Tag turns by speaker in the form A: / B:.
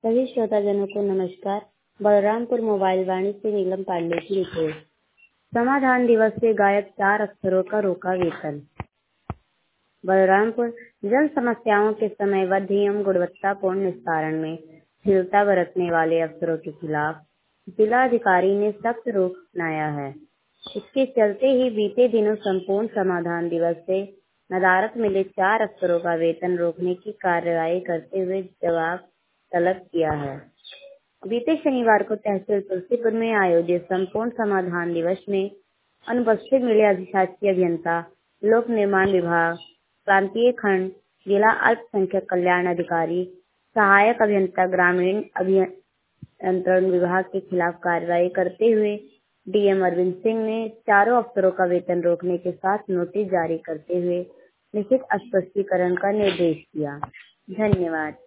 A: सभी श्रोताजनों को नमस्कार। बलरामपुर मोबाइल वाणी से नीलम पांडे की रिपोर्ट। समाधान दिवस से गायब 4 अफसरों का रोका वेतन। बलरामपुर जन समस्याओं के समयबद्ध एवं गुणवत्तापूर्ण निस्तारण में ढिलता बरतने वाले अफसरों के खिलाफ जिलाधिकारी ने सख्त रुख अपनाया है। इसके चलते ही बीते दिनों संपूर्ण समाधान दिवस से नदारत मिले 4 अफसरों का वेतन रोकने की कार्रवाई करते हुए जवाब तलब किया है। बीते शनिवार को तहसील तुलसीपुर में आयोजित संपूर्ण समाधान दिवस में अनुपस्थित मिले अधिशासी अभियंता, लोक निर्माण विभाग, प्रांतीय खंड, जिला अल्पसंख्यक कल्याण अधिकारी, सहायक अभियंता, ग्रामीण अभियंत्रण विभाग के खिलाफ कार्रवाई करते हुए डीएम अरविंद सिंह ने चारों अफसरों का वेतन रोकने के साथ नोटिस जारी करते हुए लिखित स्पष्टीकरण का निर्देश दिया। धन्यवाद।